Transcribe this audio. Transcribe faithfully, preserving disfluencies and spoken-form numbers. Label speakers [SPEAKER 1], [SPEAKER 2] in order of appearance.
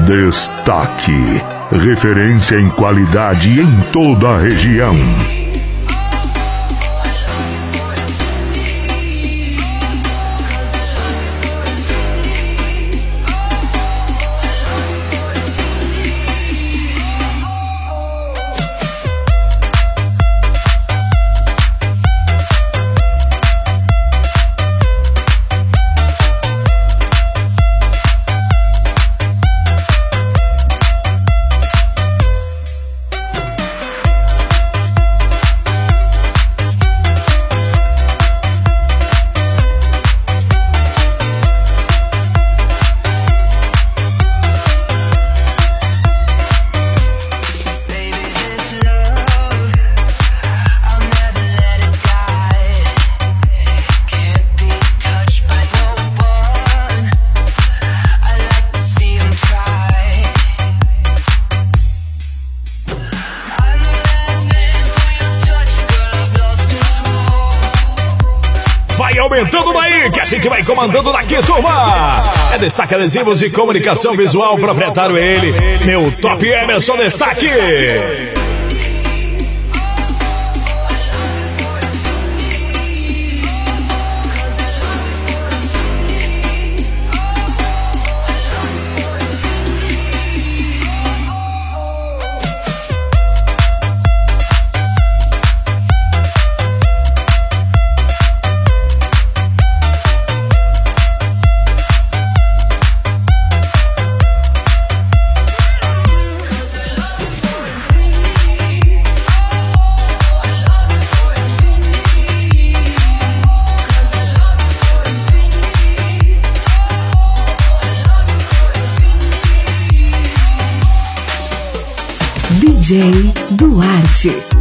[SPEAKER 1] Destaque, referência em qualidade em toda a região.
[SPEAKER 2] Aumentando daí, que a gente vai comandando daqui, turma. É Destaque Adesivos e Comunicação Visual, proprietário ele, meu Top Emerson Destaque.
[SPEAKER 3] D J Duarte.